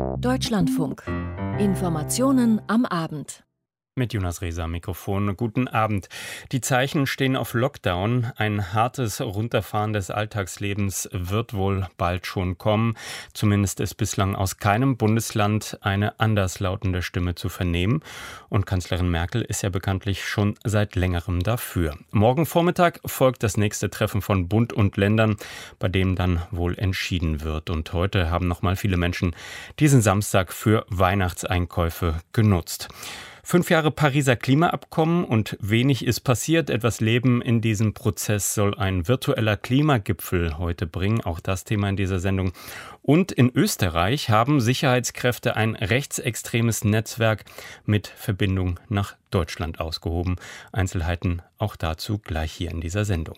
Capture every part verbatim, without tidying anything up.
Deutschlandfunk. Informationen am Abend. Mit Jonas Rehser am Mikrofon. Guten Abend. Die Zeichen stehen auf Lockdown. Ein hartes Runterfahren des Alltagslebens wird wohl bald schon kommen. Zumindest ist bislang aus keinem Bundesland eine anderslautende Stimme zu vernehmen. Und Kanzlerin Merkel ist ja bekanntlich schon seit längerem dafür. Morgen Vormittag folgt das nächste Treffen von Bund und Ländern, bei dem dann wohl entschieden wird. Und heute haben noch mal viele Menschen diesen Samstag für Weihnachtseinkäufe genutzt. Fünf Jahre Pariser Klimaabkommen und wenig ist passiert. Etwas Leben in diesem Prozess soll ein virtueller Klimagipfel heute bringen. Auch das Thema in dieser Sendung. Und in Österreich haben Sicherheitskräfte ein rechtsextremes Netzwerk mit Verbindung nach Deutschland ausgehoben. Einzelheiten auch dazu gleich hier in dieser Sendung.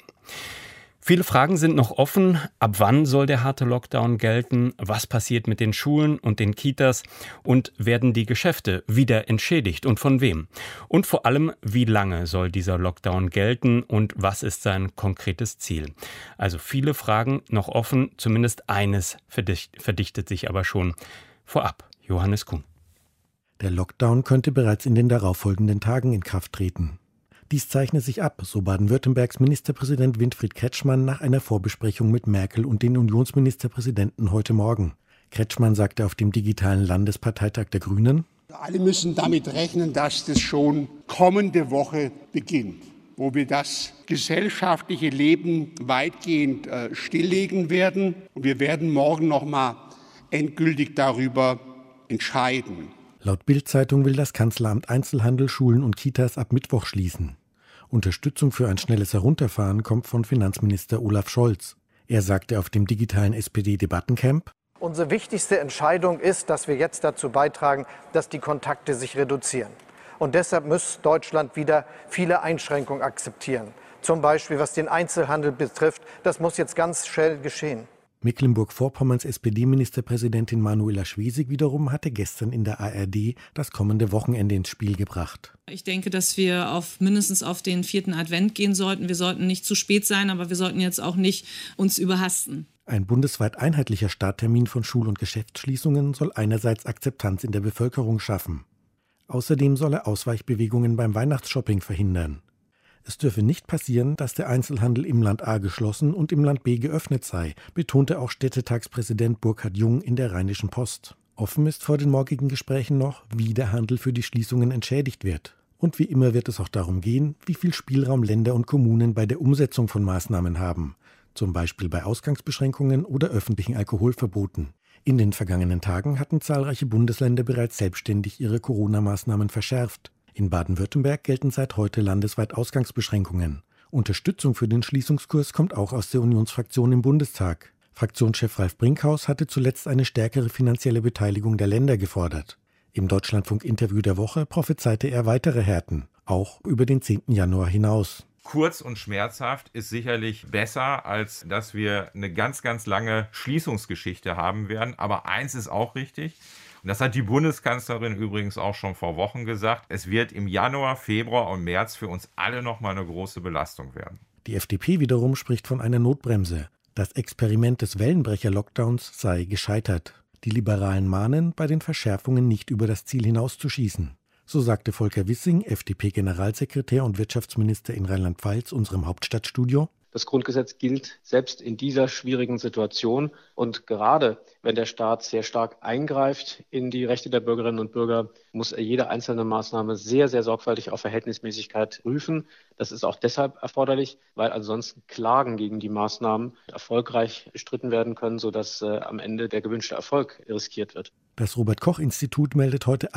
Viele Fragen sind noch offen. Ab wann soll der harte Lockdown gelten? Was passiert mit den Schulen und den Kitas? Und werden die Geschäfte wieder entschädigt? Und von wem? Und vor allem, wie lange soll dieser Lockdown gelten? Und was ist sein konkretes Ziel? Also viele Fragen noch offen. Zumindest eines verdicht, verdichtet sich aber schon vorab. Johannes Kuhn. Der Lockdown könnte bereits in den darauffolgenden Tagen in Kraft treten. Dies zeichne sich ab, so Baden-Württembergs Ministerpräsident Winfried Kretschmann nach einer Vorbesprechung mit Merkel und den Unionsministerpräsidenten heute Morgen. Kretschmann sagte auf dem digitalen Landesparteitag der Grünen: Alle müssen damit rechnen, dass das schon kommende Woche beginnt, wo wir das gesellschaftliche Leben weitgehend äh, stilllegen werden. Und wir werden morgen noch mal endgültig darüber entscheiden. Laut Bild-Zeitung will das Kanzleramt Einzelhandel, Schulen und Kitas ab Mittwoch schließen. Unterstützung für ein schnelles Herunterfahren kommt von Finanzminister Olaf Scholz. Er sagte auf dem digitalen S P D-Debattencamp: Unsere wichtigste Entscheidung ist, dass wir jetzt dazu beitragen, dass die Kontakte sich reduzieren. Und deshalb muss Deutschland wieder viele Einschränkungen akzeptieren. Zum Beispiel was den Einzelhandel betrifft. Das muss jetzt ganz schnell geschehen. Mecklenburg-Vorpommerns S P D-Ministerpräsidentin Manuela Schwesig wiederum hatte gestern in der A R D das kommende Wochenende ins Spiel gebracht. Ich denke, dass wir auf mindestens auf den vierten Advent gehen sollten. Wir sollten nicht zu spät sein, aber wir sollten jetzt auch nicht uns überhasten. Ein bundesweit einheitlicher Starttermin von Schul- und Geschäftsschließungen soll einerseits Akzeptanz in der Bevölkerung schaffen. Außerdem soll er Ausweichbewegungen beim Weihnachtsshopping verhindern. Es dürfe nicht passieren, dass der Einzelhandel im Land A geschlossen und im Land B geöffnet sei, betonte auch Städtetagspräsident Burkhard Jung in der Rheinischen Post. Offen ist vor den morgigen Gesprächen noch, wie der Handel für die Schließungen entschädigt wird. Und wie immer wird es auch darum gehen, wie viel Spielraum Länder und Kommunen bei der Umsetzung von Maßnahmen haben, zum Beispiel bei Ausgangsbeschränkungen oder öffentlichen Alkoholverboten. In den vergangenen Tagen hatten zahlreiche Bundesländer bereits selbstständig ihre Corona-Maßnahmen verschärft. In Baden-Württemberg gelten seit heute landesweit Ausgangsbeschränkungen. Unterstützung für den Schließungskurs kommt auch aus der Unionsfraktion im Bundestag. Fraktionschef Ralf Brinkhaus hatte zuletzt eine stärkere finanzielle Beteiligung der Länder gefordert. Im Deutschlandfunk-Interview der Woche prophezeite er weitere Härten, auch über den zehnten Januar hinaus. Kurz und schmerzhaft ist sicherlich besser, als dass wir eine ganz, ganz lange Schließungsgeschichte haben werden. Aber eins ist auch richtig. Und das hat die Bundeskanzlerin übrigens auch schon vor Wochen gesagt. Es wird im Januar, Februar und März für uns alle nochmal eine große Belastung werden. Die F D P wiederum spricht von einer Notbremse. Das Experiment des Wellenbrecher-Lockdowns sei gescheitert. Die Liberalen mahnen, bei den Verschärfungen nicht über das Ziel hinauszuschießen. So sagte Volker Wissing, F D P-Generalsekretär und Wirtschaftsminister in Rheinland-Pfalz, unserem Hauptstadtstudio. Das Grundgesetz gilt selbst in dieser schwierigen Situation. Und gerade wenn der Staat sehr stark eingreift in die Rechte der Bürgerinnen und Bürger, muss er jede einzelne Maßnahme sehr, sehr sorgfältig auf Verhältnismäßigkeit prüfen. Das ist auch deshalb erforderlich, weil ansonsten Klagen gegen die Maßnahmen erfolgreich bestritten werden können, sodass äh, am Ende der gewünschte Erfolg riskiert wird. Das Robert-Koch-Institut meldet heute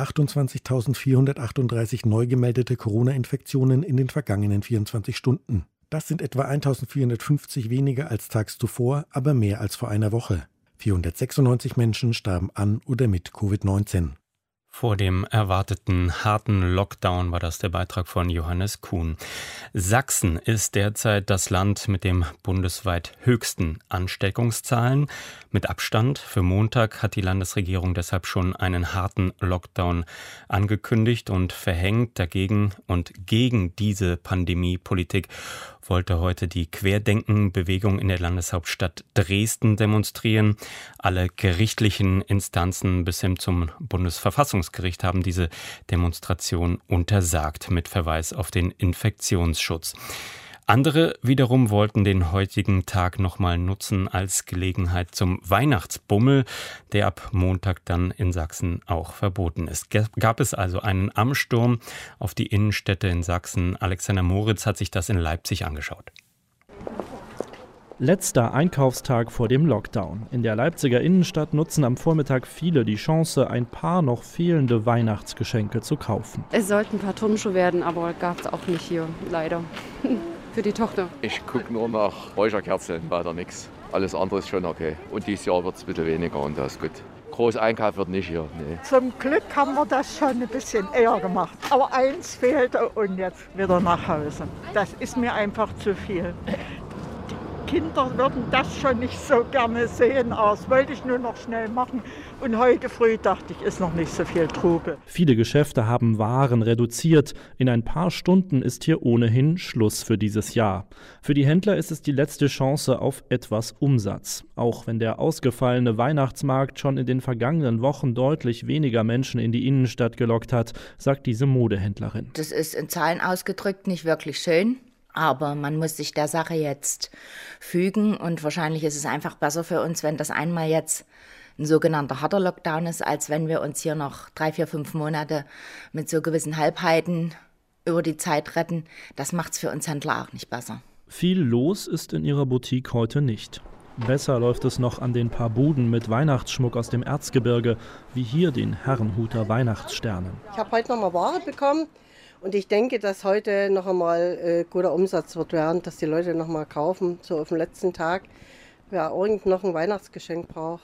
achtundzwanzigtausendvierhundertachtunddreißig neu gemeldete Corona-Infektionen in den vergangenen vierundzwanzig Stunden. Das sind etwa eintausendvierhundertfünfzig weniger als tags zuvor, aber mehr als vor einer Woche. vierhundertsechsundneunzig Menschen starben an oder mit Covid neunzehn. Vor dem erwarteten harten Lockdown war das der Beitrag von Johannes Kuhn. Sachsen ist derzeit das Land mit dem bundesweit höchsten Ansteckungszahlen. Mit Abstand für Montag hat die Landesregierung deshalb schon einen harten Lockdown angekündigt und verhängt. Dagegen und gegen diese Pandemiepolitik wollte heute die Querdenken-Bewegung in der Landeshauptstadt Dresden demonstrieren. Alle gerichtlichen Instanzen bis hin zum Bundesverfassungsgericht haben diese Demonstration untersagt, mit Verweis auf den Infektionsschutz. Andere wiederum wollten den heutigen Tag nochmal nutzen als Gelegenheit zum Weihnachtsbummel, der ab Montag dann in Sachsen auch verboten ist. Gab es also einen Ansturm auf die Innenstädte in Sachsen? Alexander Moritz hat sich das in Leipzig angeschaut. Letzter Einkaufstag vor dem Lockdown. In der Leipziger Innenstadt nutzen am Vormittag viele die Chance, ein paar noch fehlende Weihnachtsgeschenke zu kaufen. Es sollten ein paar Turnschuhe werden, aber gab es auch nicht hier, leider. Für die Tochter. Ich gucke nur nach Räucherkerzen, weiter nichts. Alles andere ist schon okay. Und dieses Jahr wird es ein bisschen weniger und das ist gut. Groß Einkauf wird nicht hier, nee. Zum Glück haben wir das schon ein bisschen eher gemacht. Aber eins fehlte und jetzt wieder nach Hause. Das ist mir einfach zu viel. Die Kinder würden das schon nicht so gerne sehen. Das wollte ich nur noch schnell machen. Und heute früh dachte ich, ist noch nicht so viel Trubel. Viele Geschäfte haben Waren reduziert. In ein paar Stunden ist hier ohnehin Schluss für dieses Jahr. Für die Händler ist es die letzte Chance auf etwas Umsatz. Auch wenn der ausgefallene Weihnachtsmarkt schon in den vergangenen Wochen deutlich weniger Menschen in die Innenstadt gelockt hat, sagt diese Modehändlerin. Das ist in Zahlen ausgedrückt nicht wirklich schön. Aber man muss sich der Sache jetzt fügen und wahrscheinlich ist es einfach besser für uns, wenn das einmal jetzt ein sogenannter harter Lockdown ist, als wenn wir uns hier noch drei, vier, fünf Monate mit so gewissen Halbheiten über die Zeit retten. Das macht es für uns Händler auch nicht besser. Viel los ist in ihrer Boutique heute nicht. Besser läuft es noch an den paar Buden mit Weihnachtsschmuck aus dem Erzgebirge, wie hier den Herrenhuter Weihnachtssternen. Ich habe heute noch mal Ware bekommen. Und ich denke, dass heute noch einmal äh, guter Umsatz wird werden, dass die Leute noch mal kaufen, so auf dem letzten Tag, wer irgend noch ein Weihnachtsgeschenk braucht.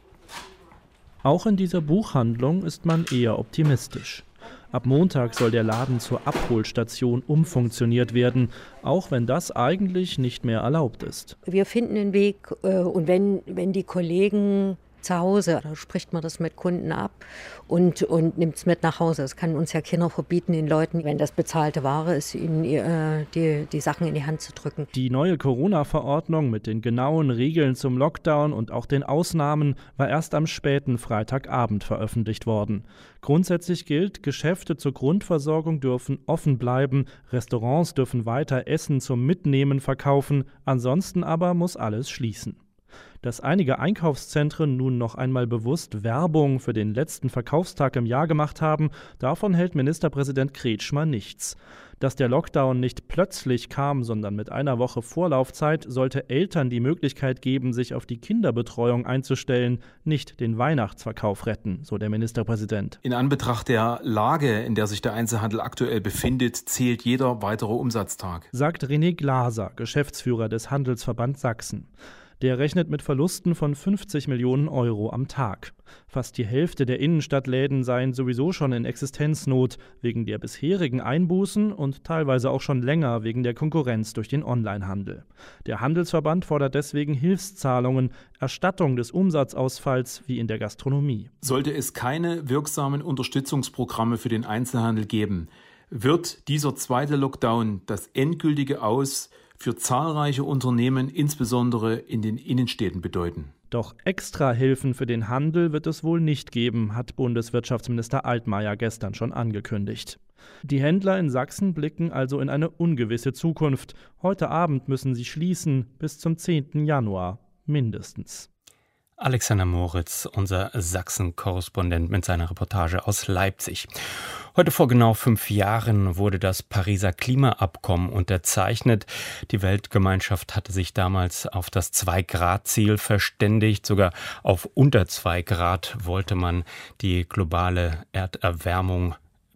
Auch in dieser Buchhandlung ist man eher optimistisch. Ab Montag soll der Laden zur Abholstation umfunktioniert werden, auch wenn das eigentlich nicht mehr erlaubt ist. Wir finden einen Weg äh, und wenn, wenn die Kollegen zu Hause, da spricht man das mit Kunden ab und, und nimmt es mit nach Hause. Das kann uns ja keiner verbieten, den Leuten, wenn das bezahlte Ware ist, ihnen äh, die, die Sachen in die Hand zu drücken. Die neue Corona-Verordnung mit den genauen Regeln zum Lockdown und auch den Ausnahmen war erst am späten Freitagabend veröffentlicht worden. Grundsätzlich gilt, Geschäfte zur Grundversorgung dürfen offen bleiben, Restaurants dürfen weiter Essen zum Mitnehmen verkaufen, ansonsten aber muss alles schließen. Dass einige Einkaufszentren nun noch einmal bewusst Werbung für den letzten Verkaufstag im Jahr gemacht haben, davon hält Ministerpräsident Kretschmer nichts. Dass der Lockdown nicht plötzlich kam, sondern mit einer Woche Vorlaufzeit, sollte Eltern die Möglichkeit geben, sich auf die Kinderbetreuung einzustellen, nicht den Weihnachtsverkauf retten, so der Ministerpräsident. In Anbetracht der Lage, in der sich der Einzelhandel aktuell befindet, zählt jeder weitere Umsatztag, sagt René Glaser, Geschäftsführer des Handelsverband Sachsen. Der rechnet mit Verlusten von fünfzig Millionen Euro am Tag. Fast die Hälfte der Innenstadtläden seien sowieso schon in Existenznot, wegen der bisherigen Einbußen und teilweise auch schon länger wegen der Konkurrenz durch den Onlinehandel. Der Handelsverband fordert deswegen Hilfszahlungen, Erstattung des Umsatzausfalls wie in der Gastronomie. Sollte es keine wirksamen Unterstützungsprogramme für den Einzelhandel geben, wird dieser zweite Lockdown das endgültige Aus für zahlreiche Unternehmen, insbesondere in den Innenstädten, bedeuten. Doch Extrahilfen für den Handel wird es wohl nicht geben, hat Bundeswirtschaftsminister Altmaier gestern schon angekündigt. Die Händler in Sachsen blicken also in eine ungewisse Zukunft. Heute Abend müssen sie schließen, bis zum zehnten Januar mindestens. Alexander Moritz, unser Sachsen-Korrespondent mit seiner Reportage aus Leipzig. Heute vor genau fünf Jahren wurde das Pariser Klimaabkommen unterzeichnet. Die Weltgemeinschaft hatte sich damals auf das zwei Grad Ziel verständigt. Sogar auf unter zwei Grad wollte man die globale Erderwärmung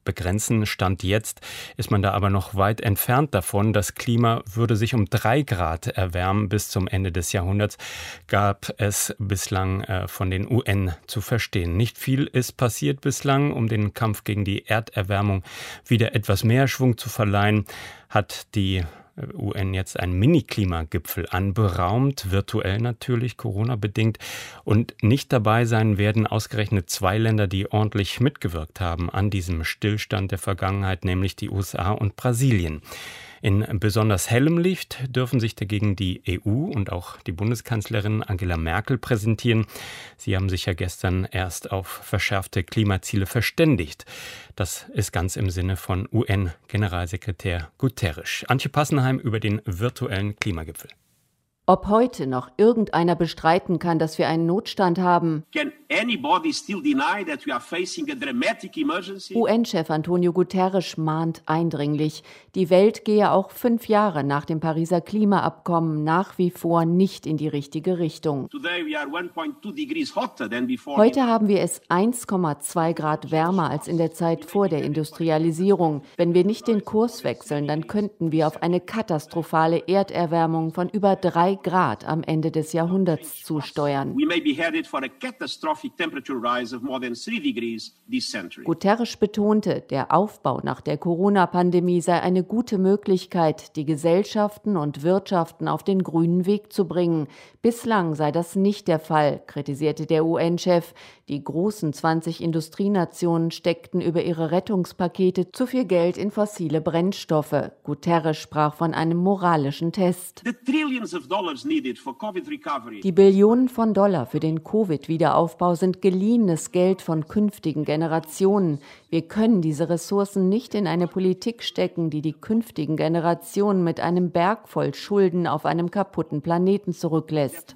begrenzen. Stand jetzt ist man da aber noch weit entfernt davon. Das Klima würde sich um drei Grad erwärmen bis zum Ende des Jahrhunderts, gab es bislang äh, von den U N zu verstehen. Nicht viel ist passiert bislang, um den Kampf gegen die Erderwärmung wieder etwas mehr Schwung zu verleihen, hat die U N jetzt einen Mini-Klimagipfel anberaumt, virtuell natürlich, Corona-bedingt. Und nicht dabei sein werden ausgerechnet zwei Länder, die ordentlich mitgewirkt haben an diesem Stillstand der Vergangenheit, nämlich die U S A und Brasilien. In besonders hellem Licht dürfen sich dagegen die E U und auch die Bundeskanzlerin Angela Merkel präsentieren. Sie haben sich ja gestern erst auf verschärfte Klimaziele verständigt. Das ist ganz im Sinne von U N-Generalsekretär Guterres. Antje Passenheim über den virtuellen Klimagipfel. Ob heute noch irgendeiner bestreiten kann, dass wir einen Notstand haben? U N-Chef Antonio Guterres mahnt eindringlich, die Welt gehe auch fünf Jahre nach dem Pariser Klimaabkommen nach wie vor nicht in die richtige Richtung. Heute haben wir es eins Komma zwei Grad wärmer als in der Zeit vor der Industrialisierung. Wenn wir nicht den Kurs wechseln, dann könnten wir auf eine katastrophale Erderwärmung von über drei Grad am Ende des Jahrhunderts zusteuern. Guterres betonte, der Aufbau nach der Corona-Pandemie sei eine gute Möglichkeit, die Gesellschaften und Wirtschaften auf den grünen Weg zu bringen. Bislang sei das nicht der Fall, kritisierte der U N-Chef. Die großen zwanzig Industrienationen steckten über ihre Rettungspakete zu viel Geld in fossile Brennstoffe. Guterres sprach von einem moralischen Test. Die Billionen von Dollar für den Covid-Wiederaufbau sind geliehenes Geld von künftigen Generationen. Wir können diese Ressourcen nicht in eine Politik stecken, die die künftigen Generationen mit einem Berg voll Schulden auf einem kaputten Planeten zurücklässt.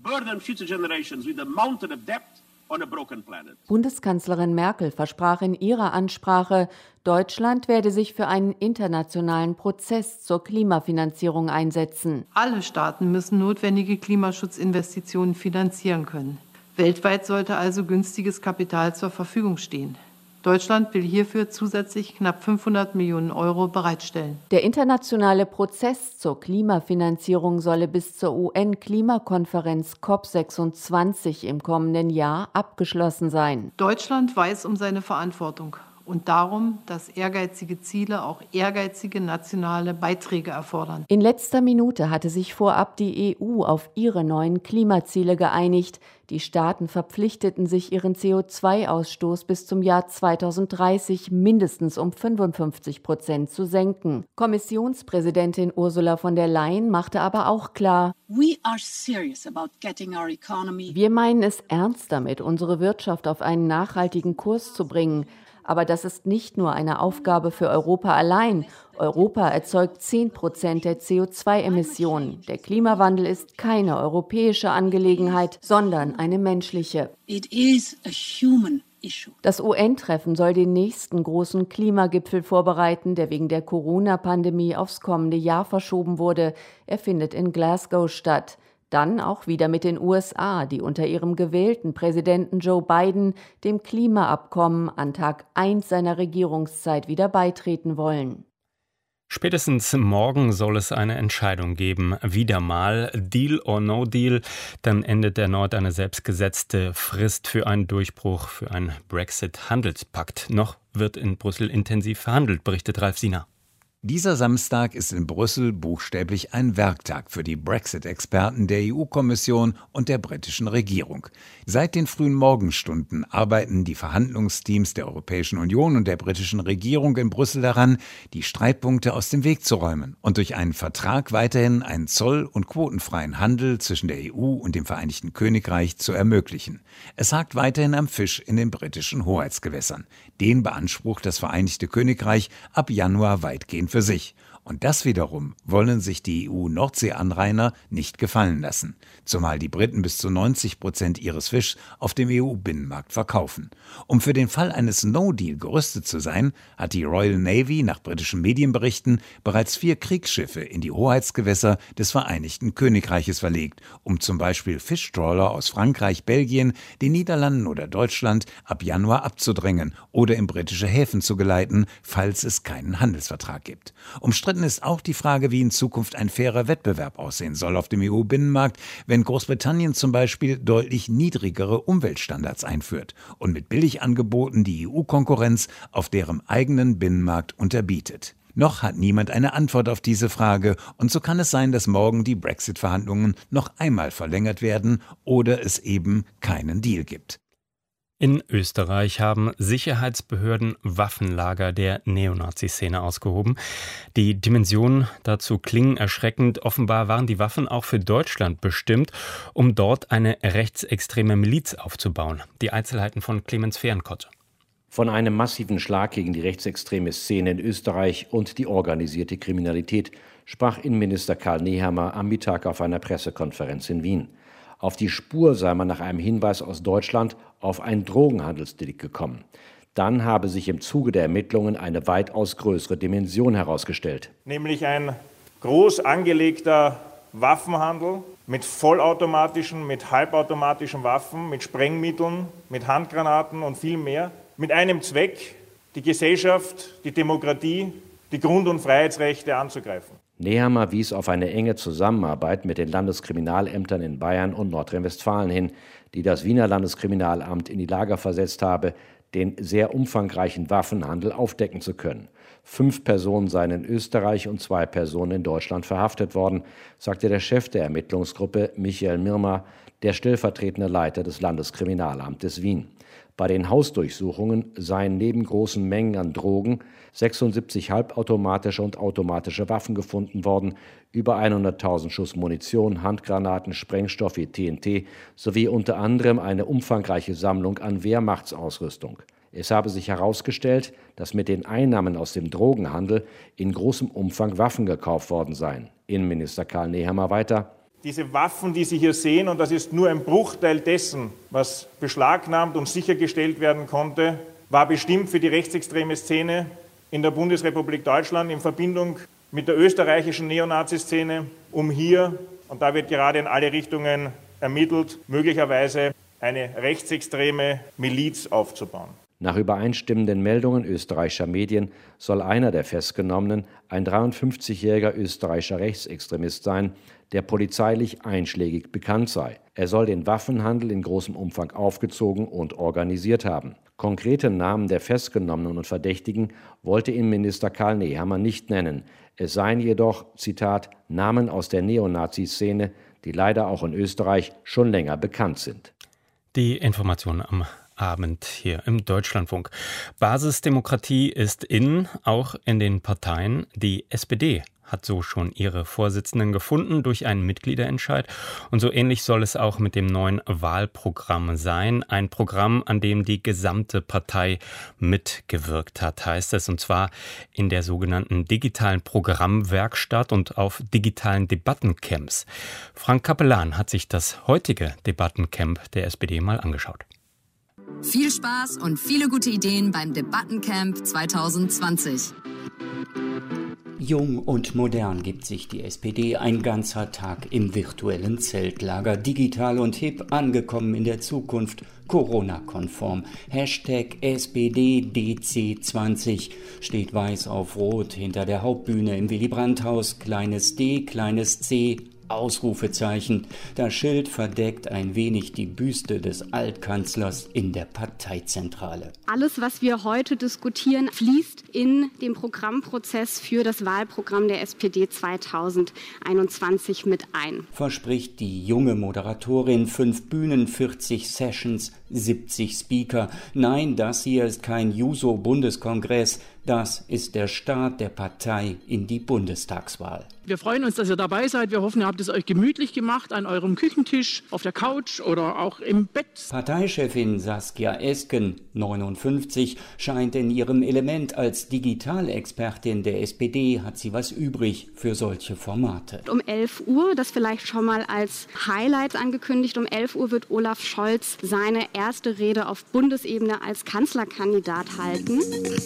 Bundeskanzlerin Merkel versprach in ihrer Ansprache, Deutschland werde sich für einen internationalen Prozess zur Klimafinanzierung einsetzen. Alle Staaten müssen notwendige Klimaschutzinvestitionen finanzieren können. Weltweit sollte also günstiges Kapital zur Verfügung stehen. Deutschland will hierfür zusätzlich knapp fünfhundert Millionen Euro bereitstellen. Der internationale Prozess zur Klimafinanzierung solle bis zur U N-Klimakonferenz C O P sechsundzwanzig im kommenden Jahr abgeschlossen sein. Deutschland weiß um seine Verantwortung und darum, dass ehrgeizige Ziele auch ehrgeizige nationale Beiträge erfordern. In letzter Minute hatte sich vorab die E U auf ihre neuen Klimaziele geeinigt. Die Staaten verpflichteten sich, ihren C O zwei Ausstoß bis zum Jahr zweitausenddreißig mindestens um fünfundfünfzig Prozent zu senken. Kommissionspräsidentin Ursula von der Leyen machte aber auch klar, We are serious about getting our economy. Wir meinen es ernst damit, unsere Wirtschaft auf einen nachhaltigen Kurs zu bringen. Aber das ist nicht nur eine Aufgabe für Europa allein. Europa erzeugt zehn Prozent der C O zwei Emissionen. Der Klimawandel ist keine europäische Angelegenheit, sondern eine menschliche. It is a human issue. Das U N-Treffen soll den nächsten großen Klimagipfel vorbereiten, der wegen der Corona-Pandemie aufs kommende Jahr verschoben wurde. Er findet in Glasgow statt. Dann auch wieder mit den U S A, die unter ihrem gewählten Präsidenten Joe Biden dem Klimaabkommen an Tag eins seiner Regierungszeit wieder beitreten wollen. Spätestens morgen soll es eine Entscheidung geben. Wieder mal Deal or No Deal. Dann endet erneut eine selbstgesetzte Frist für einen Durchbruch, für einen Brexit-Handelspakt. Noch wird in Brüssel intensiv verhandelt, berichtet Ralf Siener. Dieser Samstag ist in Brüssel buchstäblich ein Werktag für die Brexit-Experten der E U-Kommission und der britischen Regierung. Seit den frühen Morgenstunden arbeiten die Verhandlungsteams der Europäischen Union und der britischen Regierung in Brüssel daran, die Streitpunkte aus dem Weg zu räumen und durch einen Vertrag weiterhin einen zoll- und quotenfreien Handel zwischen der E U und dem Vereinigten Königreich zu ermöglichen. Es hakt weiterhin am Fisch in den britischen Hoheitsgewässern. Den beansprucht das Vereinigte Königreich ab Januar weitgehend für sich. Und das wiederum wollen sich die E U-Nordsee-Anrainer nicht gefallen lassen, zumal die Briten bis zu neunzig Prozent ihres Fischs auf dem E U-Binnenmarkt verkaufen. Um für den Fall eines No-Deal gerüstet zu sein, hat die Royal Navy nach britischen Medienberichten bereits vier Kriegsschiffe in die Hoheitsgewässer des Vereinigten Königreiches verlegt, um zum Beispiel Fischtrawler aus Frankreich, Belgien, den Niederlanden oder Deutschland ab Januar abzudrängen oder in britische Häfen zu geleiten, falls es keinen Handelsvertrag gibt. Umstritten ist auch die Frage, wie in Zukunft ein fairer Wettbewerb aussehen soll auf dem E U-Binnenmarkt, wenn Großbritannien zum Beispiel deutlich niedrigere Umweltstandards einführt und mit Billigangeboten die E U-Konkurrenz auf deren eigenen Binnenmarkt unterbietet. Noch hat niemand eine Antwort auf diese Frage und so kann es sein, dass morgen die Brexit-Verhandlungen noch einmal verlängert werden oder es eben keinen Deal gibt. In Österreich haben Sicherheitsbehörden Waffenlager der Neonazi-Szene ausgehoben. Die Dimensionen dazu klingen erschreckend. Offenbar waren die Waffen auch für Deutschland bestimmt, um dort eine rechtsextreme Miliz aufzubauen. Die Einzelheiten von Clemens Fehrenkotte. Von einem massiven Schlag gegen die rechtsextreme Szene in Österreich und die organisierte Kriminalität sprach Innenminister Karl Nehammer am Mittag auf einer Pressekonferenz in Wien. Auf die Spur sei man nach einem Hinweis aus Deutschland auf ein Drogenhandelsdelikt gekommen. Dann habe sich im Zuge der Ermittlungen eine weitaus größere Dimension herausgestellt. Nämlich ein groß angelegter Waffenhandel mit vollautomatischen, mit halbautomatischen Waffen, mit Sprengmitteln, mit Handgranaten und viel mehr. Mit einem Zweck, die Gesellschaft, die Demokratie, die Grund- und Freiheitsrechte anzugreifen. Nehammer wies auf eine enge Zusammenarbeit mit den Landeskriminalämtern in Bayern und Nordrhein-Westfalen hin, die das Wiener Landeskriminalamt in die Lage versetzt habe, den sehr umfangreichen Waffenhandel aufdecken zu können. Fünf Personen seien in Österreich und zwei Personen in Deutschland verhaftet worden, sagte der Chef der Ermittlungsgruppe Michael Mirmer, der stellvertretende Leiter des Landeskriminalamtes Wien. Bei den Hausdurchsuchungen seien neben großen Mengen an Drogen sechsundsiebzig halbautomatische und automatische Waffen gefunden worden, über hunderttausend Schuss Munition, Handgranaten, Sprengstoff wie T N T sowie unter anderem eine umfangreiche Sammlung an Wehrmachtsausrüstung. Es habe sich herausgestellt, dass mit den Einnahmen aus dem Drogenhandel in großem Umfang Waffen gekauft worden seien. Innenminister Karl Nehammer weiter: Diese Waffen, die Sie hier sehen, und das ist nur ein Bruchteil dessen, was beschlagnahmt und sichergestellt werden konnte, war bestimmt für die rechtsextreme Szene in der Bundesrepublik Deutschland in Verbindung mit der österreichischen Neonazi-Szene, um hier, und da wird gerade in alle Richtungen ermittelt, möglicherweise eine rechtsextreme Miliz aufzubauen. Nach übereinstimmenden Meldungen österreichischer Medien soll einer der Festgenommenen ein dreiundfünfzigjähriger österreichischer Rechtsextremist sein, der polizeilich einschlägig bekannt sei. Er soll den Waffenhandel in großem Umfang aufgezogen und organisiert haben. Konkrete Namen der Festgenommenen und Verdächtigen wollte Innenminister Karl Nehammer nicht nennen. Es seien jedoch, Zitat, Namen aus der Neonazi-Szene, die leider auch in Österreich schon länger bekannt sind. Die Informationen am Abend hier im Deutschlandfunk. Basisdemokratie ist in, auch in den Parteien. Die S P D hat so schon ihre Vorsitzenden gefunden durch einen Mitgliederentscheid. Und so ähnlich soll es auch mit dem neuen Wahlprogramm sein. Ein Programm, an dem die gesamte Partei mitgewirkt hat, heißt es. Und zwar in der sogenannten digitalen Programmwerkstatt und auf digitalen Debattencamps. Frank Kapellan hat sich das heutige Debattencamp der S P D mal angeschaut. Viel Spaß und viele gute Ideen beim Debattencamp zwanzig zwanzig. Jung und modern gibt sich die S P D ein ganzer Tag im virtuellen Zeltlager. Digital und hip, angekommen in der Zukunft, Corona-konform. Hashtag S P D D C zwanzig steht weiß auf rot hinter der Hauptbühne im Willy-Brandt-Haus. Kleines D, kleines C, Ausrufezeichen. Das Schild verdeckt ein wenig die Büste des Altkanzlers in der Parteizentrale. Alles, was wir heute diskutieren, fließt in den Programmprozess für das Wahlprogramm der S P D zwanzig einundzwanzig mit ein. Verspricht die junge Moderatorin, fünf Bühnen, vierzig Sessions, siebzig Speaker. Nein, das hier ist kein Juso-Bundeskongress, das ist der Start der Partei in die Bundestagswahl. Wir freuen uns, dass ihr dabei seid. Wir hoffen, ihr habt es euch gemütlich gemacht an eurem Küchentisch, auf der Couch oder auch im Bett. Parteichefin Saskia Esken, neunundfünfzig, scheint in ihrem Element als Digitalexpertin der S P D, hat sie was übrig für solche Formate. Um elf Uhr, das vielleicht schon mal als Highlight angekündigt, um elf Uhr wird Olaf Scholz seine erste Rede auf Bundesebene als Kanzlerkandidat halten.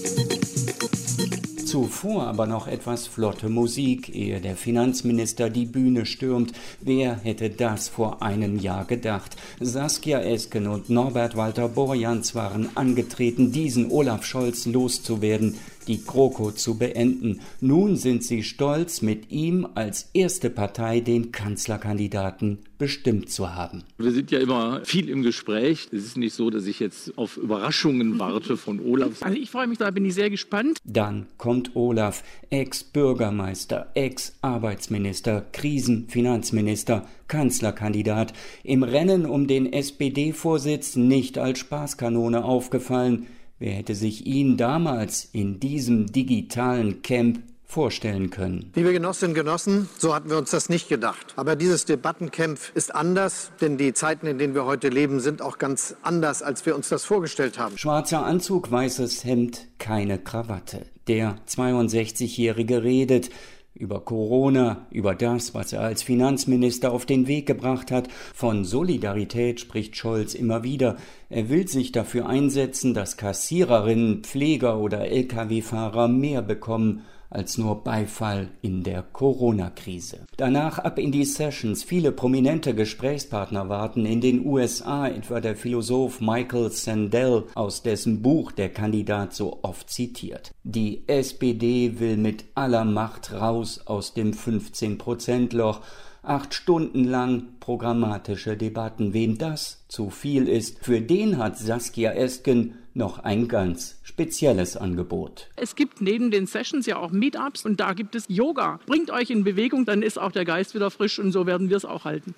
Zuvor aber noch etwas flotte Musik, ehe der Finanzminister die Bühne stürmt. Wer hätte das vor einem Jahr gedacht? Saskia Esken und Norbert Walter Borjans waren angetreten, diesen Olaf Scholz loszuwerden, die GroKo zu beenden. Nun sind sie stolz, mit ihm als erste Partei den Kanzlerkandidaten bestimmt zu haben. Wir sind ja immer viel im Gespräch. Es ist nicht so, dass ich jetzt auf Überraschungen warte von Olaf. Also ich freue mich, da bin ich sehr gespannt. Dann kommt Olaf, Ex-Bürgermeister, Ex-Arbeitsminister, Krisenfinanzminister, Kanzlerkandidat, im Rennen um den S P D-Vorsitz nicht als Spaßkanone aufgefallen. Wer hätte sich ihn damals in diesem digitalen Camp vorstellen können? Liebe Genossinnen und Genossen, so hatten wir uns das nicht gedacht. Aber dieses Debattencamp ist anders, denn die Zeiten, in denen wir heute leben, sind auch ganz anders, als wir uns das vorgestellt haben. Schwarzer Anzug, weißes Hemd, keine Krawatte. Der zweiundsechzigjährige redet über Corona, über das, was er als Finanzminister auf den Weg gebracht hat. Von Solidarität spricht Scholz immer wieder. Er will sich dafür einsetzen, dass Kassiererinnen, Pfleger oder L K W-Fahrer mehr bekommen als nur Beifall in der Corona-Krise. Danach ab in die Sessions. Viele prominente Gesprächspartner warten in den U S A, etwa der Philosoph Michael Sandel, aus dessen Buch der Kandidat so oft zitiert. Die S P D will mit aller Macht raus aus dem fünfzehn Prozent Loch. Acht Stunden lang programmatische Debatten. Wem das zu viel ist, für den hat Saskia Esken noch ein ganz spezielles Angebot. Es gibt neben den Sessions ja auch Meetups und da gibt es Yoga. Bringt euch in Bewegung, dann ist auch der Geist wieder frisch und so werden wir es auch halten.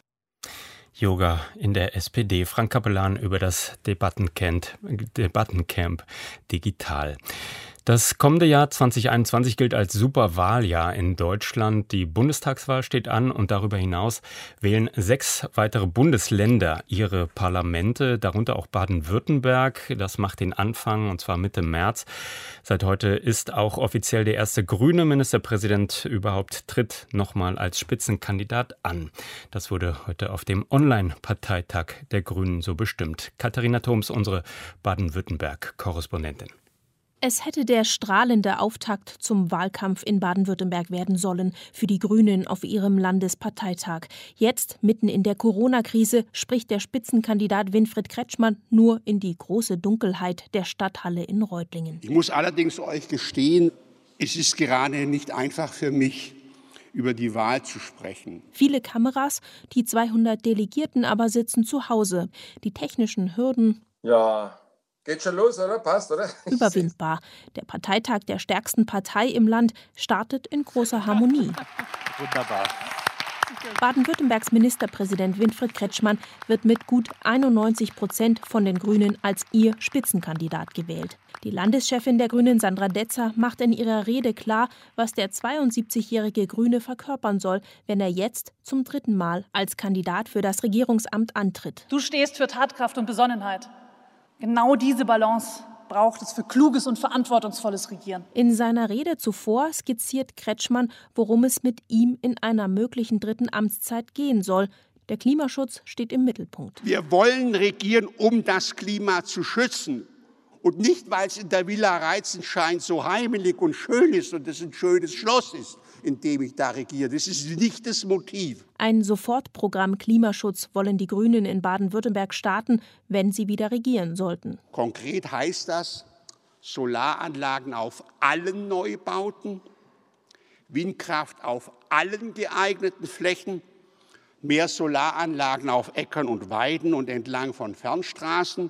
Yoga in der S P D. Frank Capellan über das Debattencamp, Debattencamp digital. Das kommende Jahr zwanzig einundzwanzig gilt als Superwahljahr in Deutschland. Die Bundestagswahl steht an und darüber hinaus wählen sechs weitere Bundesländer ihre Parlamente, darunter auch Baden-Württemberg. Das macht den Anfang, und zwar Mitte März. Seit heute ist auch offiziell der erste grüne Ministerpräsident überhaupt, tritt nochmal als Spitzenkandidat an. Das wurde heute auf dem Online-Parteitag der Grünen so bestimmt. Katharina Thoms, unsere Baden-Württemberg-Korrespondentin. Es hätte der strahlende Auftakt zum Wahlkampf in Baden-Württemberg werden sollen für die Grünen auf ihrem Landesparteitag. Jetzt, mitten in der Corona-Krise, spricht der Spitzenkandidat Winfried Kretschmann nur in die große Dunkelheit der Stadthalle in Reutlingen. Ich muss allerdings euch gestehen, es ist gerade nicht einfach für mich, über die Wahl zu sprechen. Viele Kameras, die zweihundert Delegierten aber sitzen zu Hause. Die technischen Hürden. Ja. Geht schon los, oder? Passt, oder? Überwindbar. Der Parteitag der stärksten Partei im Land startet in großer Harmonie. Wunderbar. Baden-Württembergs Ministerpräsident Winfried Kretschmann wird mit gut einundneunzig Prozent von den Grünen als ihr Spitzenkandidat gewählt. Die Landeschefin der Grünen, Sandra Detzer, macht in ihrer Rede klar, was der zweiundsiebzigjährige Grüne verkörpern soll, wenn er jetzt zum dritten Mal als Kandidat für das Regierungsamt antritt. Du stehst für Tatkraft und Besonnenheit. Genau diese Balance braucht es für kluges und verantwortungsvolles Regieren. In seiner Rede zuvor skizziert Kretschmann, worum es mit ihm in einer möglichen dritten Amtszeit gehen soll. Der Klimaschutz steht im Mittelpunkt. Wir wollen regieren, um das Klima zu schützen. Und nicht, weil es in der Villa Reitzenstein so heimelig und schön ist und es ein schönes Schloss ist, in dem ich da regiere. Das ist nicht das Motiv. Ein Sofortprogramm Klimaschutz wollen die Grünen in Baden-Württemberg starten, wenn sie wieder regieren sollten. Konkret heißt das Solaranlagen auf allen Neubauten, Windkraft auf allen geeigneten Flächen, mehr Solaranlagen auf Äckern und Weiden und entlang von Fernstraßen,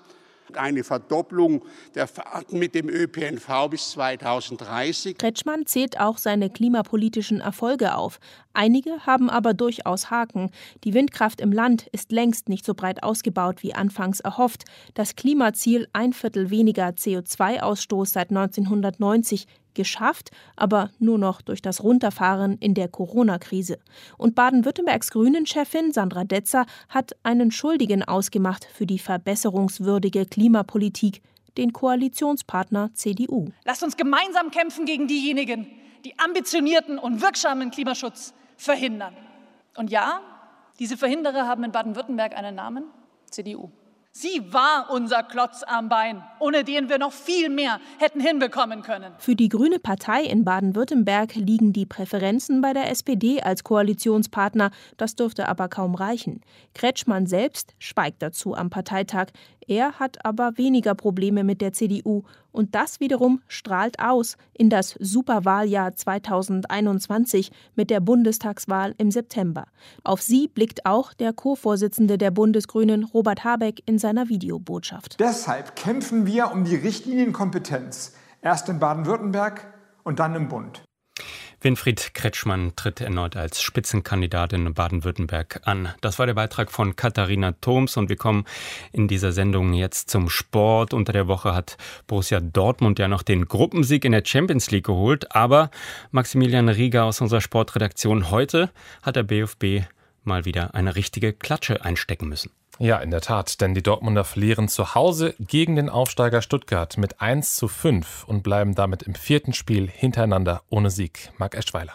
Eine Verdopplung der Fahrten mit dem Ö P N V bis zweitausenddreißig. Kretschmann zählt auch seine klimapolitischen Erfolge auf. Einige haben aber durchaus Haken. Die Windkraft im Land ist längst nicht so breit ausgebaut wie anfangs erhofft. Das Klimaziel ein Viertel weniger C O zwei Ausstoß seit neunzehnhundertneunzig geschafft, aber nur noch durch das Runterfahren in der Corona-Krise. Und Baden-Württembergs Grünen-Chefin Sandra Detzer hat einen Schuldigen ausgemacht für die verbesserungswürdige Klimapolitik, den Koalitionspartner C D U. Lasst uns gemeinsam kämpfen gegen diejenigen, die ambitionierten und wirksamen Klimaschutz verhindern. Und ja, diese Verhinderer haben in Baden-Württemberg einen Namen: C D U. Sie war unser Klotz am Bein, ohne den wir noch viel mehr hätten hinbekommen können. Für die Grüne Partei in Baden-Württemberg liegen die Präferenzen bei der S P D als Koalitionspartner. Das dürfte aber kaum reichen. Kretschmann selbst schweigt dazu am Parteitag. Er hat aber weniger Probleme mit der C D U. Und das wiederum strahlt aus in das Superwahljahr zweitausendeinundzwanzig mit der Bundestagswahl im September. Auf sie blickt auch der Co-Vorsitzende der Bundesgrünen, Robert Habeck, in seiner Videobotschaft. Deshalb kämpfen wir um die Richtlinienkompetenz, erst in Baden-Württemberg und dann im Bund. Winfried Kretschmann tritt erneut als Spitzenkandidat in Baden-Württemberg an. Das war der Beitrag von Katharina Thoms und wir kommen in dieser Sendung jetzt zum Sport. Unter der Woche hat Borussia Dortmund ja noch den Gruppensieg in der Champions League geholt, aber Maximilian Rieger aus unserer Sportredaktion, heute hat der B F B mal wieder eine richtige Klatsche einstecken müssen. Ja, in der Tat, denn die Dortmunder verlieren zu Hause gegen den Aufsteiger Stuttgart mit eins zu fünf und bleiben damit im vierten Spiel hintereinander ohne Sieg. Marc Eschweiler.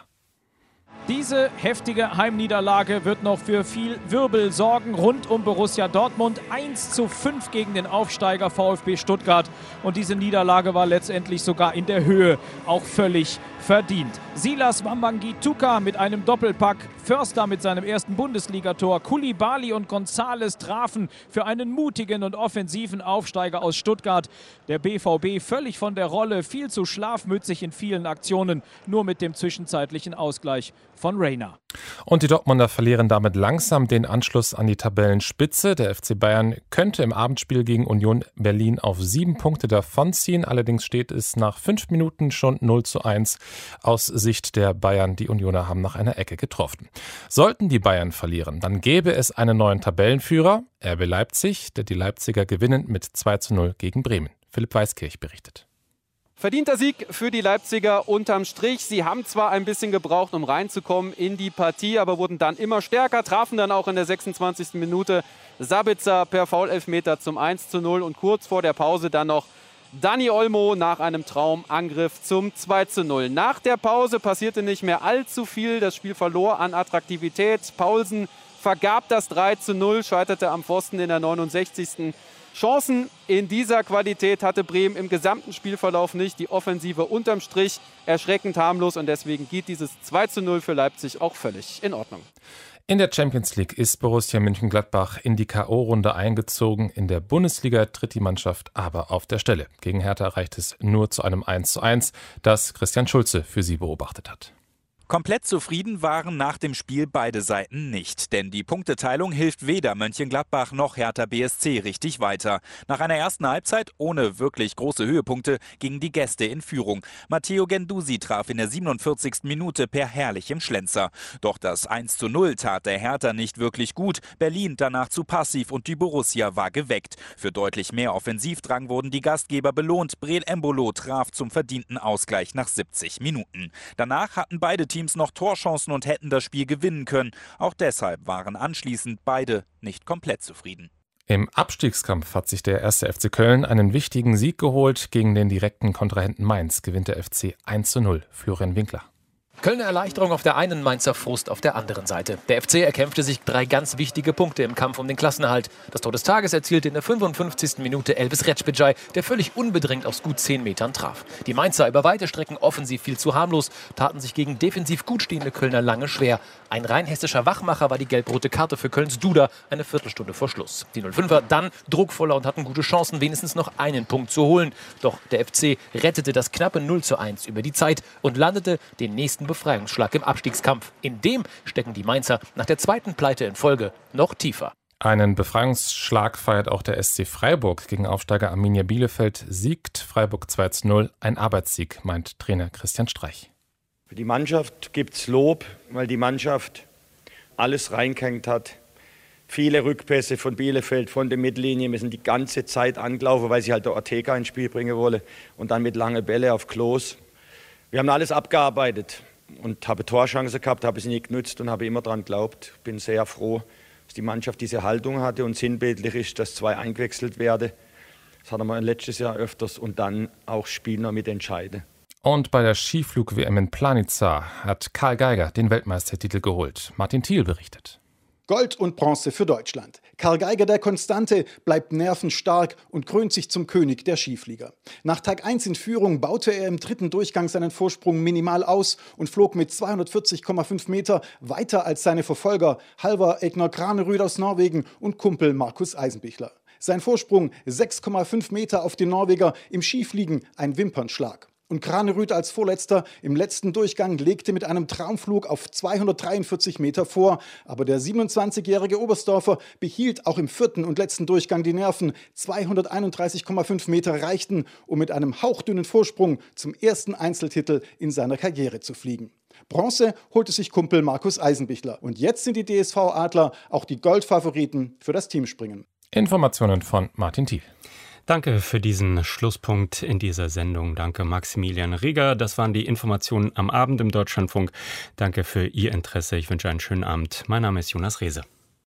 Diese heftige Heimniederlage wird noch für viel Wirbel sorgen rund um Borussia Dortmund. eins zu fünf gegen den Aufsteiger VfB Stuttgart. Und diese Niederlage war letztendlich sogar in der Höhe auch völlig verdient. Silas Wambangi-Tuka mit einem Doppelpack, Förster mit seinem ersten Bundesligator, Koulibaly und González trafen für einen mutigen und offensiven Aufsteiger aus Stuttgart. Der B V B völlig von der Rolle, viel zu schlafmützig in vielen Aktionen, nur mit dem zwischenzeitlichen Ausgleich von Reina. Und die Dortmunder verlieren damit langsam den Anschluss an die Tabellenspitze. Der F C Bayern könnte im Abendspiel gegen Union Berlin auf sieben Punkte davonziehen. Allerdings steht es nach fünf Minuten schon null zu eins aus Sicht der Bayern. Die Unioner haben nach einer Ecke getroffen. Sollten die Bayern verlieren, dann gäbe es einen neuen Tabellenführer, R B Leipzig, der die Leipziger gewinnen mit zwei zu null gegen Bremen. Philipp Weiskirch berichtet. Verdienter Sieg für die Leipziger unterm Strich. Sie haben zwar ein bisschen gebraucht, um reinzukommen in die Partie, aber wurden dann immer stärker, trafen dann auch in der sechsundzwanzigsten Minute Sabitzer per Foul-Elfmeter zum eins zu null und kurz vor der Pause dann noch Dani Olmo nach einem Traumangriff zum zwei zu null. Nach der Pause passierte nicht mehr allzu viel. Das Spiel verlor an Attraktivität. Paulsen vergab das drei zu null, scheiterte am Pfosten in der neunundsechzigsten Chancen in dieser Qualität hatte Bremen im gesamten Spielverlauf nicht. Die Offensive unterm Strich erschreckend harmlos und deswegen geht dieses zwei zu null für Leipzig auch völlig in Ordnung. In der Champions League ist Borussia Mönchengladbach in die K O-Runde eingezogen. In der Bundesliga tritt die Mannschaft aber auf der Stelle. Gegen Hertha reicht es nur zu einem eins zu eins, das Christian Schulze für sie beobachtet hat. Komplett zufrieden waren nach dem Spiel beide Seiten nicht, denn die Punkteteilung hilft weder Mönchengladbach noch Hertha B S C richtig weiter. Nach einer ersten Halbzeit ohne wirklich große Höhepunkte gingen die Gäste in Führung. Matteo Guendouzi traf in der siebenundvierzigsten Minute per herrlichem Schlenzer. Doch das eins zu null tat der Hertha nicht wirklich gut. Berlin danach zu passiv und die Borussia war geweckt. Für deutlich mehr Offensivdrang wurden die Gastgeber belohnt. Breel Embolo traf zum verdienten Ausgleich nach siebzig Minuten. Danach hatten beide Teams noch Torchancen und hätten das Spiel gewinnen können. Auch deshalb waren anschließend beide nicht komplett zufrieden. Im Abstiegskampf hat sich der erste F C Köln einen wichtigen Sieg geholt. Gegen den direkten Kontrahenten Mainz gewinnt der F C eins zu null. Florian Winkler. Kölner Erleichterung auf der einen, Mainzer Frust auf der anderen Seite. Der F C erkämpfte sich drei ganz wichtige Punkte im Kampf um den Klassenerhalt. Das Tor des Tages erzielte in der fünfundfünfzigsten Minute Elvis Recbijay, der völlig unbedrängt aus gut zehn Metern traf. Die Mainzer über weite Strecken offensiv viel zu harmlos, taten sich gegen defensiv gut stehende Kölner lange schwer. Ein rein hessischer Wachmacher war die gelb-rote Karte für Kölns Duda eine Viertelstunde vor Schluss. Die null fünfer dann druckvoller und hatten gute Chancen, wenigstens noch einen Punkt zu holen. Doch der F C rettete das knappe null zu eins über die Zeit und landete den nächsten Befreiungsschlag im Abstiegskampf. In dem stecken die Mainzer nach der zweiten Pleite in Folge noch tiefer. Einen Befreiungsschlag feiert auch der S C Freiburg gegen Aufsteiger Arminia Bielefeld. Siegt Freiburg zwei zu null. Ein Arbeitssieg, meint Trainer Christian Streich. Für die Mannschaft gibt es Lob, weil die Mannschaft alles reingehängt hat. Viele Rückpässe von Bielefeld, von der Mittellinie. Wir sind die ganze Zeit angelaufen, weil sie halt der Ortega ins Spiel bringen wollen. Und dann mit langen Bälle auf Klos. Wir haben alles abgearbeitet und habe Torchancen gehabt, habe sie nicht genutzt und habe immer daran geglaubt. Bin sehr froh, dass die Mannschaft diese Haltung hatte und sinnbildlich ist, dass zwei eingewechselt werden. Das hatten wir letztes Jahr öfters und dann auch Spiel noch mit entscheiden. Und bei der Skiflug-W M in Planica hat Karl Geiger den Weltmeistertitel geholt. Martin Thiel berichtet. Gold und Bronze für Deutschland. Karl Geiger, der Konstante, bleibt nervenstark und krönt sich zum König der Skiflieger. Nach Tag eins in Führung baute er im dritten Durchgang seinen Vorsprung minimal aus und flog mit zweihundertvierzig Komma fünf Meter weiter als seine Verfolger Halvor Egner Granerud aus Norwegen und Kumpel Markus Eisenbichler. Sein Vorsprung sechs Komma fünf Meter auf den Norweger, im Skifliegen ein Wimpernschlag. Und Granerud als Vorletzter im letzten Durchgang legte mit einem Traumflug auf zweihundertdreiundvierzig Meter vor. Aber der siebenundzwanzigjährige Oberstdorfer behielt auch im vierten und letzten Durchgang die Nerven. zweihunderteinunddreißig Komma fünf Meter reichten, um mit einem hauchdünnen Vorsprung zum ersten Einzeltitel in seiner Karriere zu fliegen. Bronze holte sich Kumpel Markus Eisenbichler. Und jetzt sind die D S V-Adler auch die Goldfavoriten für das Teamspringen. Informationen von Martin Thiel. Danke für diesen Schlusspunkt in dieser Sendung. Danke Maximilian Rieger. Das waren die Informationen am Abend im Deutschlandfunk. Danke für Ihr Interesse. Ich wünsche einen schönen Abend. Mein Name ist Jonas Rehse.